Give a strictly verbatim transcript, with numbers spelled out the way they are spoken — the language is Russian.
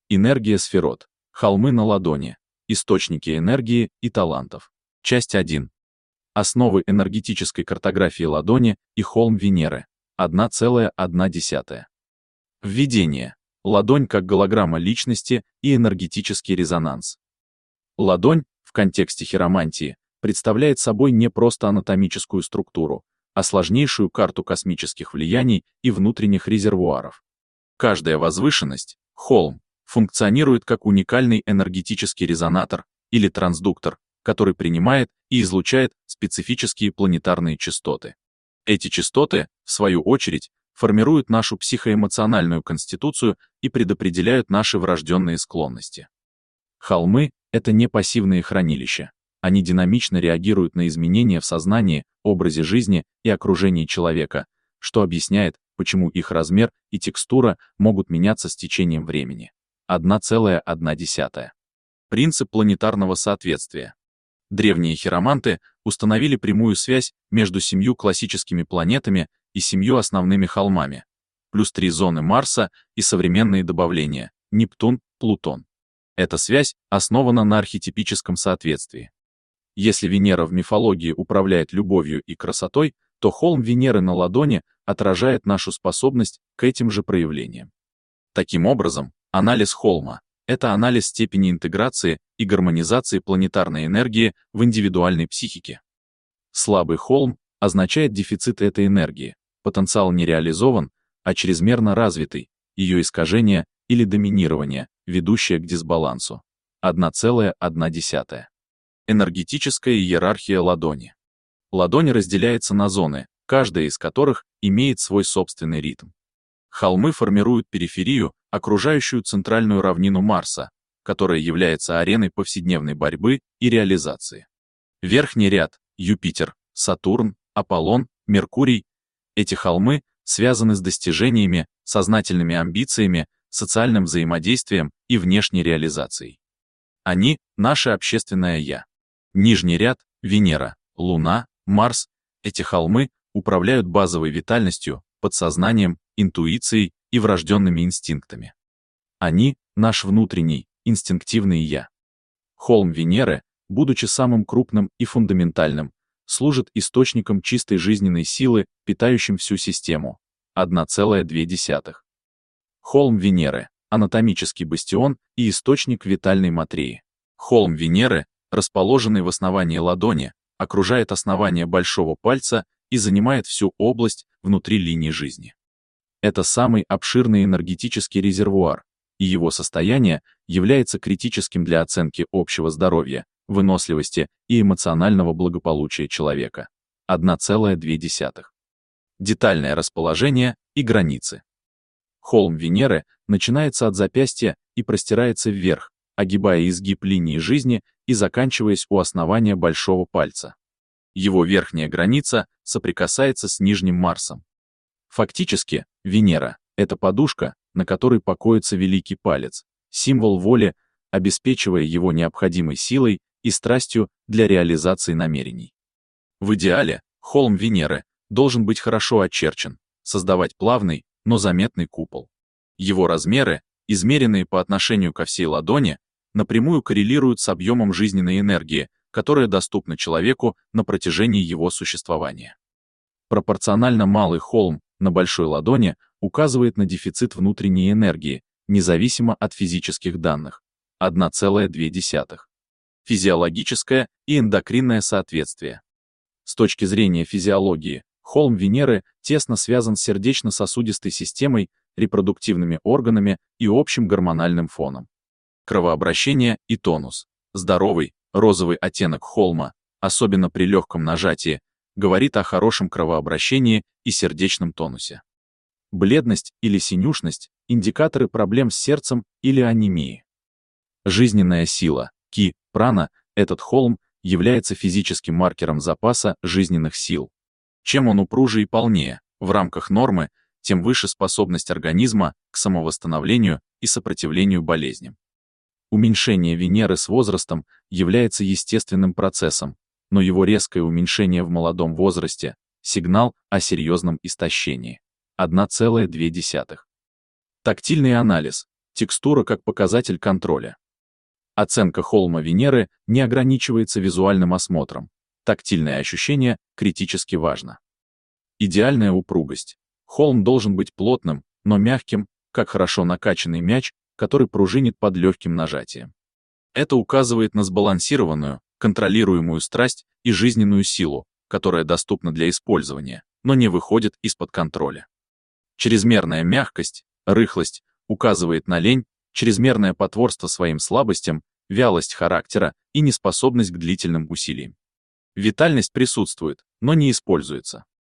Энергия сферот. Холмы на ладони. Источники энергии и талантов. Часть один. Основы энергетической картографии ладони и холм Венеры. одна целая одна десятая. Введение. Ладонь как голограмма личности и энергетический резонанс. Ладонь, в контексте хиромантии, представляет собой не просто анатомическую структуру, а сложнейшую карту космических влияний и внутренних резервуаров. Каждая возвышенность, холм, функционирует как уникальный энергетический резонатор или трансдуктор, который принимает и излучает специфические планетарные частоты. Эти частоты, в свою очередь, формируют нашу психоэмоциональную конституцию и предопределяют наши врожденные склонности. Холмы — это не пассивные хранилища. Они динамично реагируют на изменения в сознании, образе жизни и окружении человека, что объясняет, почему их размер и текстура могут меняться с течением времени. одна целая одна десятая. Принцип планетарного соответствия. Древние хироманты установили прямую связь между семью классическими планетами и семью основными холмами, плюс три зоны Марса и современные добавления — Нептун, Плутон. Эта связь основана на архетипическом соответствии. Если Венера в мифологии управляет любовью и красотой, то холм Венеры на ладони отражает нашу способность к этим же проявлениям. Таким образом, анализ холма — это анализ степени интеграции и гармонизации планетарной энергии в индивидуальной психике. Слабый холм означает дефицит этой энергии, потенциал не реализован, а чрезмерно развитый, ее искажение или доминирование, ведущее к дисбалансу. одна целая одна десятая. Энергетическая иерархия ладони. Ладонь разделяется на зоны, каждая из которых имеет свой собственный ритм. Холмы формируют периферию, окружающую центральную равнину Марса, которая является ареной повседневной борьбы и реализации. Верхний ряд — Юпитер, Сатурн, Аполлон, Меркурий. Эти холмы связаны с достижениями, сознательными амбициями, социальным взаимодействием и внешней реализацией. Они — наше общественное «я». Нижний ряд — Венера, Луна, Марс. Эти холмы управляют базовой витальностью, подсознанием, интуицией и врожденными инстинктами. Они — наш внутренний, инстинктивный «я». Холм Венеры, будучи самым крупным и фундаментальным, служит источником чистой жизненной силы, питающим всю систему. одна целая две десятых. Холм Венеры — анатомический бастион и источник витальной материи. Холм Венеры, расположенный в основании ладони, окружает основание большого пальца и занимает всю область внутри линии жизни. Это самый обширный энергетический резервуар, и его состояние является критическим для оценки общего здоровья, выносливости и эмоционального благополучия человека. одна целая две десятых. Детальное расположение и границы. Холм Венеры начинается от запястья и простирается вверх, огибая изгиб линии жизни и заканчиваясь у основания большого пальца. Его верхняя граница соприкасается с нижним Марсом. Фактически, Венера — это подушка, на которой покоится великий палец, символ воли, обеспечивая его необходимой силой и страстью для реализации намерений. В идеале, холм Венеры должен быть хорошо очерчен, создавать плавный, но заметный купол. Его размеры, измеренные по отношению ко всей ладони, напрямую коррелируют с объемом жизненной энергии, которая доступна человеку на протяжении его существования. Пропорционально малый холм на большой ладони указывает на дефицит внутренней энергии, независимо от физических данных. одна целая две десятых. Физиологическое и эндокринное соответствие. С точки зрения физиологии, холм Венеры тесно связан с сердечно-сосудистой системой, репродуктивными органами и общим гормональным фоном. Кровообращение и тонус. Здоровый, розовый оттенок холма, особенно при легком нажатии, говорит о хорошем кровообращении и сердечном тонусе. Бледность или синюшность – индикаторы проблем с сердцем или анемии. Жизненная сила, ки, прана, этот холм является физическим маркером запаса жизненных сил. Чем он упруже и полнее, в рамках нормы, тем выше способность организма к самовосстановлению и сопротивлению болезням. Уменьшение Венеры с возрастом является естественным процессом, но его резкое уменьшение в молодом возрасте – сигнал о серьезном истощении. одна целая две десятых. Тактильный анализ. Текстура как показатель контроля. Оценка холма Венеры не ограничивается визуальным осмотром. Тактильное ощущение критически важно. Идеальная упругость. Холм должен быть плотным, но мягким, как хорошо накачанный мяч, который пружинит под легким нажатием. Это указывает на сбалансированную, контролируемую страсть и жизненную силу, которая доступна для использования, но не выходит из-под контроля. Чрезмерная мягкость, рыхлость указывает на лень, чрезмерное потворство своим слабостям, вялость характера и неспособность к длительным усилиям. Витальность присутствует, но не используется.